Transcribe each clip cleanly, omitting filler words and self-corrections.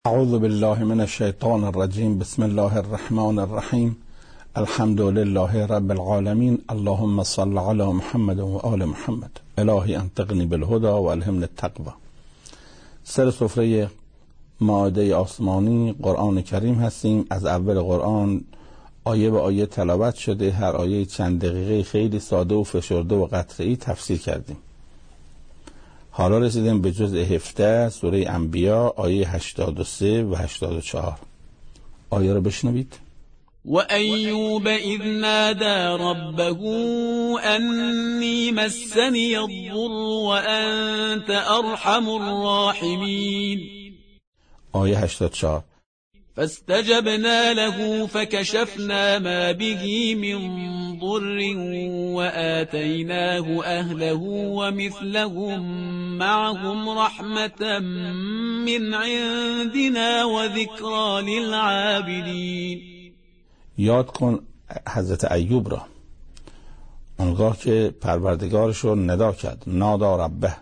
اعوذ بالله من الشیطان الرجیم. بسم الله الرحمن الرحیم. الحمد لله رب العالمین. اللهم صل علی محمد و آل محمد. الهی انطقنی بالهدى و الهمنی التقوی. سر سفره مائده آسمانی قرآن کریم هستیم. از اول قرآن آیه به آیه تلاوت شده، هر آیه چند دقیقه خیلی ساده و فشرده و قطعی تفسیر کردیم. حالا رسیدیم به جزء 17 سوره انبیا آیه 83 و 84. آیه رو بشنوید. وأيوب إذ نادى ربه أني مسني الضر وأنت أرحم الراحمين. آیه 84. فاستجبنا له فكشفنا ما به من ضر وآتيناه أهله ومثلهم معهم رحمة من عندنا وذكرى للعابدين. یاد کن حضرت ایوب را اونگاه که پروردگارش رو ندا کرد، نادا ربه،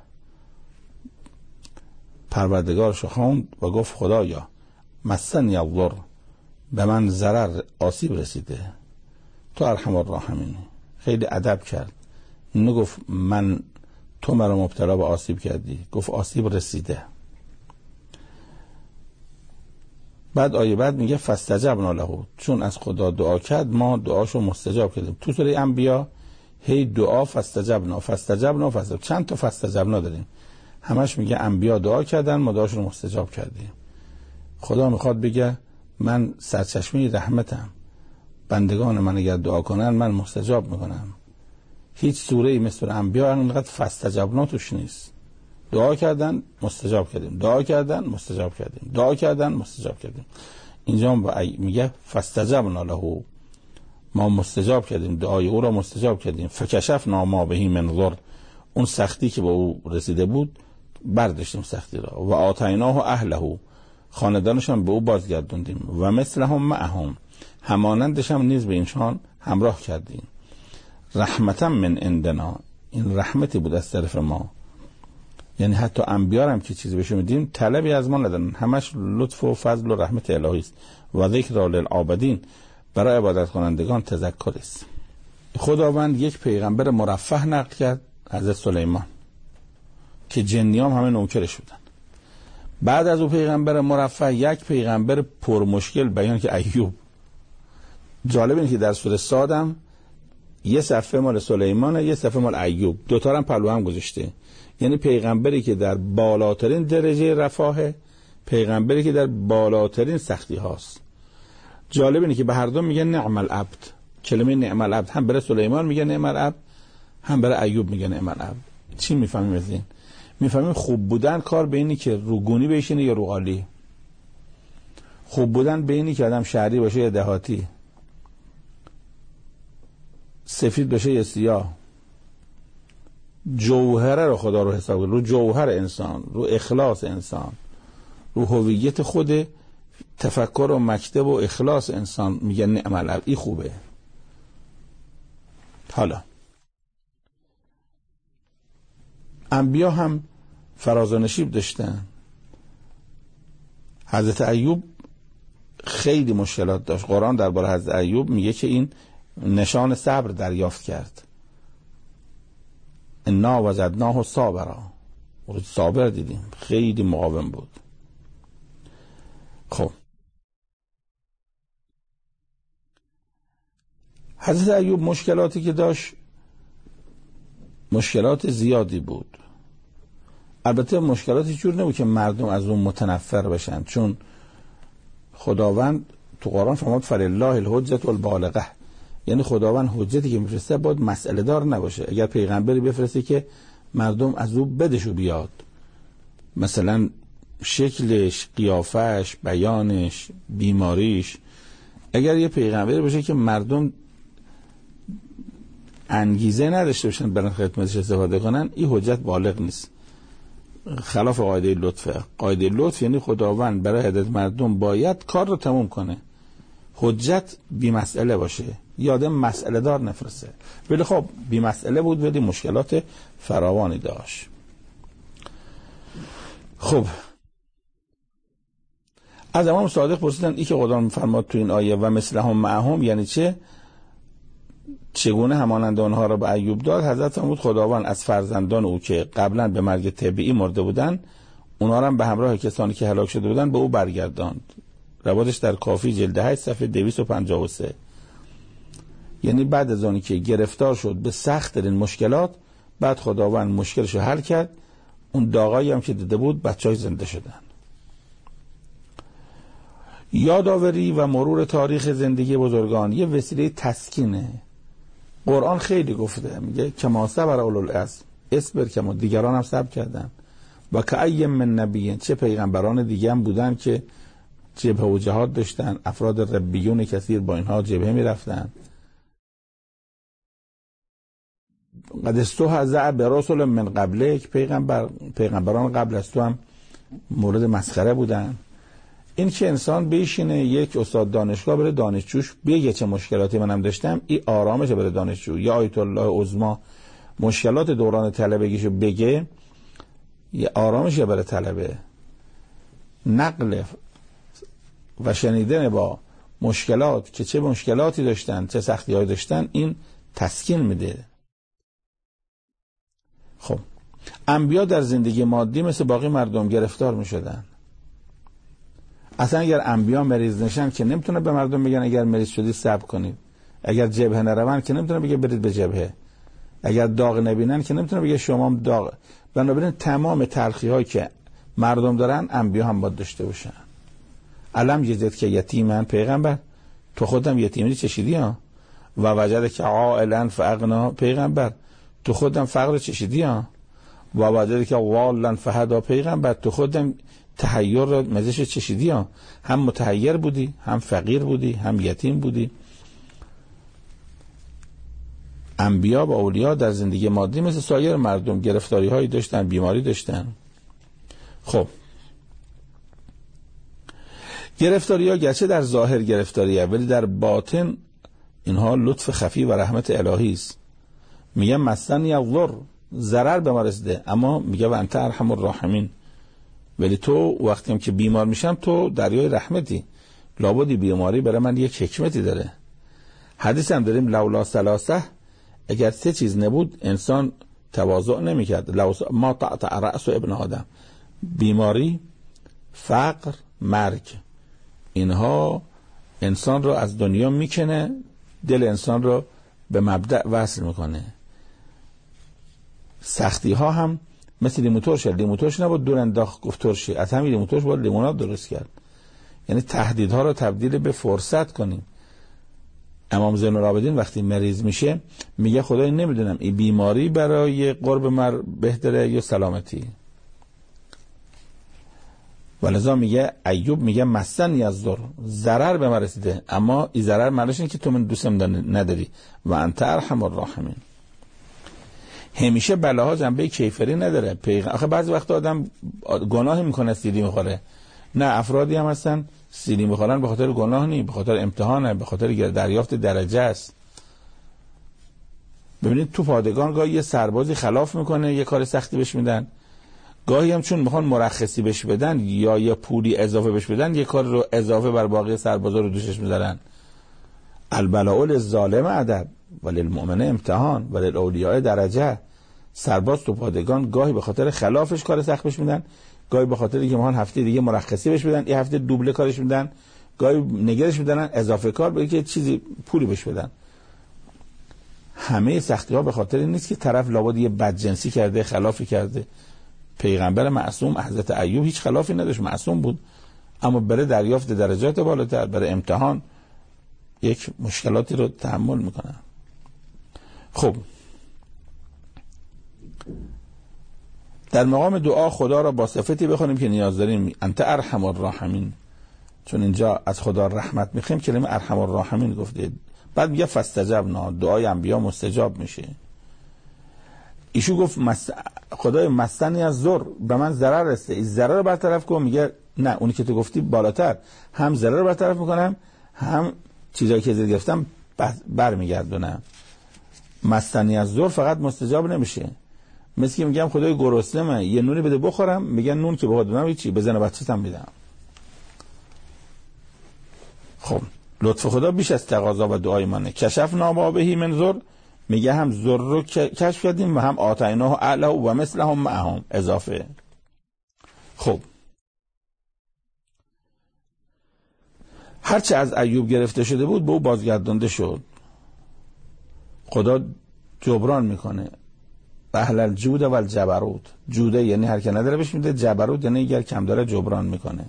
پروردگارش رو خواند و گفت خدایا مسنی الضر، به من ضرر آسیب رسیده، تو ارحم الراحمین. خیلی ادب کرد، نگفت من تو مرا مبتلا به آسیب کردی، گفت آسیب رسیده. بعد آیه بعد میگه فاستجبنا له، چون از خدا دعا کرد ما دعاشو مستجاب کردیم. تو سوره انبیا هی دعا فاستجبنا فاستجبنا فاستجبنا، چند تا فاستجبنا داریم، همش میگه انبیا دعا کردن ما دعاشون مستجاب کردیم. خدا میخواد بگه من سرچشمه رحمتم، بندگان من اگر دعا کنن من مستجاب میکنم. هیچ سوره مثل انبیا انقدر فاستجبنا توش نیست. دعا کردن مستجاب کردیم، دعا کردن مستجاب کردیم، دعا کردن مستجاب کردیم. اینجا میگه فاستجبنا له، ما مستجاب کردیم، دعای او را مستجاب کردیم. فکشفنا ما به من ضر، اون سختی که به او رسیده بود برداشتیم سختی را. و آتیناه اهله، خاندانش هم به او بازگردوندیم. و مثلهم معهم، همانندش هم نیز به اینشان همراه کردیم. رحمتا من عندنا، این رحمتی بود از طرف ما. یعنی حتی انبیا هم که چیزی بهشون میدیم طلبی از ما ندارن، همش لطف و فضل و رحمت الهی است. و ذکر للعابدین، برای عبادت کنندگان تذکر است. خداوند یک پیغمبر مرفه نقل کرد، حضرت سلیمان، که جنیام همه نوکرش بودن. بعد از او پیغمبر مرفه یک پیغمبر پرمشکل بیان که ایوب. جالب اینه که در سوره صادم یه صفحه مال سلیمانه، یه صفحه مال ایوب، دوتا هم پلو هم گذاشته. یعنی پیغمبری که در بالاترین درجه رفاهه، پیغمبری که در بالاترین سختی هاست. جالب اینه که به هر دو میگه نعم العبد. کلمه نعم العبد هم برای سلیمان میگه نعم العبد، هم برای ایوب میگه نعم العبد. چی میفهمیم از این؟ میفهمیم خوب بودن کار به اینی که روگونی بشینه یا روغالی. خوب بودن به اینی که آدم شهری باشه یا دهاتی، سفید باشه یا سیاه. جوهره رو خدا رو حساب کنه، رو جوهر انسان، رو اخلاص انسان، رو هویت خود، تفکر و مکتب و اخلاص انسان میگه نعم العبد، این خوبه. حالا انبیا هم فراز و نشیب داشتن. حضرت ایوب خیلی مشکلات داشت. قرآن درباره حضرت ایوب میگه که این نشان صبر دریافت کرد. انا وجدناه صابرا، صابر دیدیم، خیلی مقاوم بود. خب حضرت ایوب مشکلاتی که داشت مشکلات زیادی بود. البته مشکلاتی جور نبود که مردم از اون متنفر بشن، چون خداوند تو قرآن فرمود فلله الحجة البالغه، یعنی خداوند حجتی که میفرسته باید مسئله دار نباشه. اگر پیغمبری بفرسته که مردم از او بدشو بیاد، مثلا شکلش، قیافش، بیانش، بیماریش، اگر یه پیغمبری باشه که مردم انگیزه نداشته باشن برن خدمتش استفاده کنن، این حجت بالغ نیست، خلاف قاعده لطفه. قاعده لطف یعنی خداوند برای هدایت مردم باید کار رو تموم کنه، حجت بی مسئله باشه، یادم مسئله دار نفرسته. ولی خب بی مسئله بود ولی مشکلات فراوانی داشت. خب از امام صادق پرسیدن ای که خدا میفرماد تو این آیه و مثلهم معهم یعنی چه؟ چگونه همانند آنها را به ایوب داد؟ حضرت فرمود خداوند از فرزندان او که قبلا به مرگ طبیعی مرده بودن اونها را به همراه کسانی که هلاک شده بودن به او برگرداند. روایتش در کافی جلد 8 صفحه 253. یعنی بعد از اونی که گرفتار شد به سخت ترین مشکلات، بعد خداوند مشکلش رو حل کرد، اون داغایی هم که دیده بود بچه‌های زنده شدن. یادآوری و مرور تاریخ زندگی بزرگان یه وسیله تسکینه. قرآن خیلی گفته، میگه کما صبر اولو العزم، اصبر کما، دیگران هم صبر کردن. و کأی من نبی، چه پیغمبران دیگه هم بودن که جبهه و جهاد داشتن، افراد ربیون کثیر با اینها جبهه میرفتن. قد استهزأ برسل من قبلک، پیغمبران قبل از تو هم مورد مسخره بودن. این که انسان بشینه یک استاد دانشگاه بره دانشجوش بگه چه مشکلاتی منم داشتم، این آرامشه بره دانشجو. یا آیت الله عظما مشکلات دوران طلبگیشو بگه، یه آرامشه بره طلبه. نقل و شنیدن با مشکلات که چه مشکلاتی داشتن، چه سختی‌هایی داشتن، این تسکین میده. خب انبیا در زندگی مادی مثل باقی مردم گرفتار میشدن. اصلا اگر انبیا مریض نشن که نمیتونه به مردم بگن اگر مریض شدی صبر کنید. اگر جبهه نروند که نمیتونه بگه برید به جبهه. اگر داغ نبینن که نمیتونه بگه شما داغ. بنابراین تمام تلخی‌هایی که مردم دارن انبیا هم باید داشته باشن. علم یزید که یتیمن، پیغمبر تو خودم یتیمی چشیدی ها. و وجدک که عائلا فاغنا، پیغمبر تو خودم فقر چشیدی ها. و وجدک که والا فهدا، پیغمبر تو خودم تحیر را مزش چشیدی ها. هم متحیر بودی، هم فقیر بودی، هم یتیم بودی. انبیا و اولیا در زندگی مادی مثل سایر مردم گرفتاری هایی داشتن، بیماری داشتن. خب گرفتاری ها گرچه در ظاهر گرفتاری ها ولی در باطن اینها لطف خفی و رحمت الهی است. میگه مسنی الضر، ضرر به ما رسیده، اما میگه و انت ارحم الراحمین، ولی تو وقتی هم که بیمار میشم تو دریای رحمتی، لابدی بیماری برای من یک حکمتی داره. حدیث هم داریم لولا ثلاثه، اگر 3 چیز نبود انسان تواضع نمیکرد. ما قطع رأس ابن آدم، بیماری، فقر، مرگ، اینها انسان رو از دنیا میکنه، دل انسان رو به مبدأ وصل میکنه. سختی ها هم مثل لیمو ترش نبود دور انداخت گفت ترشی، از همین لیمو ترش باید لیموناد درست کرد. یعنی تهدیدها رو تبدیل به فرصت کنیم. امام زین العابدین وقتی مریض میشه میگه خدای نمیدونم این بیماری برای قرب مر بهتره یا سلامتی. ولذا میگه ایوب میگه مسنی الضر، ضرر به من رسیده، اما این ضرر معنیش اینه که تو من دوستم نداری. و انت ارحم الراحمین. همیشه بلاها جنبه کیفری نداره. آخه بعضی وقت آدم گناهی میکنه سیلی میخوره. نه، افرادی هم هستن سیلی میخورن به خاطر گناه نی، به خاطر امتحانه، به خاطر دریافت درجه است. ببینید تو پادگان گاهی یه سربازی خلاف میکنه، یه کار سختی بهش میدن، گاهی هم چون میخوان مرخصی بهش بدن یا یه پولی اضافه بهش بدن یه کار رو اضافه بر باقی سربازا رو دوشش میذارن. البلاء للظالم ادب وللمؤمن امتحان وللاولیاء درجه. سرباز تو پادگان گاهی به خاطر خلافش کار سخت بهش میدن، گاهی به خاطر اینکه میخوان هفته دیگه مرخصی بهش بدن، یه هفته دوبله کارش میدن، گاهی نگرش میدن اضافه کار به که چیزی پولی بهش بدن. همه سختی ها به خاطر این نیست که طرف لابد یه بدجنسی کرده، خلافی کرده. پیغمبر معصوم حضرت ایوب هیچ خلافی نداشت، معصوم بود، اما برای دریافت درجات بالاتر، برای امتحان یک مشکلاتی رو تحمل میکنن. خب در مقام دعا خدا را با صفتی بخونیم که نیاز داریم. انت ارحم الراحمین، چون اینجا از خدا رحمت میخوایم، کلمه ارحم الراحمین گفته. بعد میگه فاستجبنا، دعای انبیا مستجاب میشه. ایشو گفت خدای مسنی الضر، به من ضرر رسیده، این ضرر رو برطرف کن. میگه نه، اونی که تو گفتی بالاتر، هم ضرر رو برطرف میکنم، هم چیزایی که ازت گرفتم برمیگردونم. مسنی الضر فقط مستجاب نمیشه. مثل که میگم خدای گرسنه‌ام، یه نونی بده بخورم، میگن نون که بخواد بدم چی، بزنه بچه‌تم میدم. خب لطف خدا بیش از تقاضا و دعای منه. کشفنا ما بهی من ضر، میگه هم ضر رو کشف کردیم و هم آتیناه اعلی و مثلهم معهم اضافه. خب هرچه از ایوب گرفته شده بود به او بازگردانده شد. خدا جبران میکنه. اهل الجود و الجبروت، جوده یعنی هر که نداره بهش میده، جبروت یعنی اگر کم داره جبران میکنه.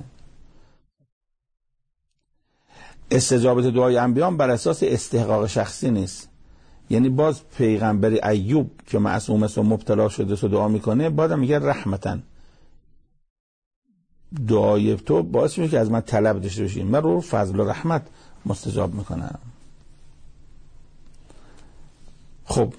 استجابت دعای انبیان بر اساس استحقاق شخصی نیست. یعنی باز پیغمبر ایوب که معصوم است و مبتلا شده و دعا میکنه، بعدم میگه رحمتن، دعای تو باعث میشه که از من طلب داشته باشی، من رو فضل و رحمت مستجاب میکنم. خب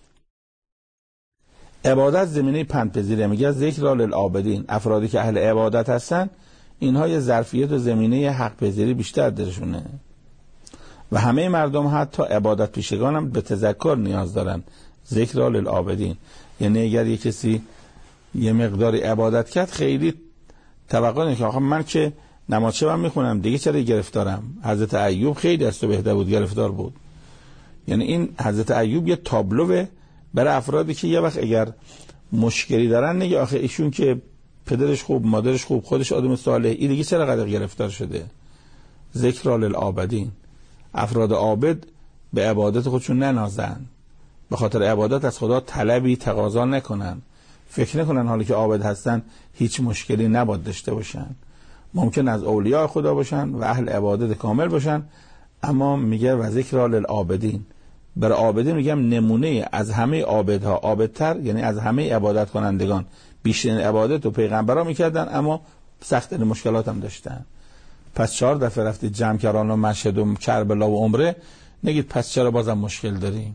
عبادت زمینه پندپذیره. میگه ذکر للعابدین، افرادی که اهل عبادت هستن اینها یه ظرفیت و زمینه حق پذیری بیشتر درشونه و همه مردم حتی عبادت پیشگان هم به تذکر نیاز دارن. ذکر للعابدین یعنی اگر یه کسی یه مقداری عبادت کرد خیلی توقع نکنه که آخه من که نماز شب میخونم دیگه چرا گرفتارم. حضرت ایوب خیلی از تو بهتر بود، گرفتار بود. یعنی این حضرت ایوب یه تابلوه برای افرادی که یه وقت اگر مشکلی دارن نگه آخه ایشون که پدرش خوب، مادرش خوب، خودش آدم صالح، این دیگه چرا قدر گرفتار شده. ذکر للعابدین، افراد عابد به عبادت خودشون ننازن، به خاطر عبادت از خدا طلبی تقاضا نکنن، فکر نکنن حالی که عابد هستن هیچ مشکلی نباید داشته باشن. ممکن از اولیاء خدا باشن و اهل عبادت کامل باشن، اما میگه و ذکر للعابدین، برای عابدین میگم نمونه از همه عابدها عابدتر، یعنی از همه عبادت کنندگان بیشترین عبادت و پیغمبرا میکردن اما سخت مشکلات هم داشتن. پس 4 دفعه رفتید جمع کردن و مشهد و کربلا و عمره، نگید پس چرا بازم مشکل داریم.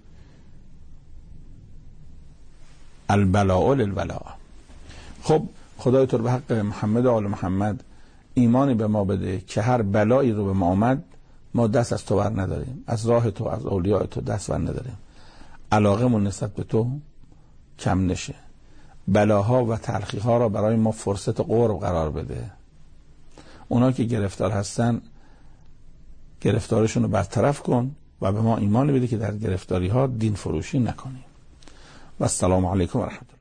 البلاء للبلاء. خب خدای تو به حق محمد و آل محمد ایمانی به ما بده که هر بلایی رو به ما آمد ما دست از تو بر نداریم، از راه تو، از اولیاء تو دست بر نداریم، علاقه من نسبت به تو کم نشه، بلاها و تلخیها را برای ما فرصت قرب قرار بده. اونا که گرفتار هستن گرفتارشون رو برطرف کن و به ما ایمان بده که در گرفتاری ها دین فروشی نکنیم. و السلام علیکم و رحمت الله.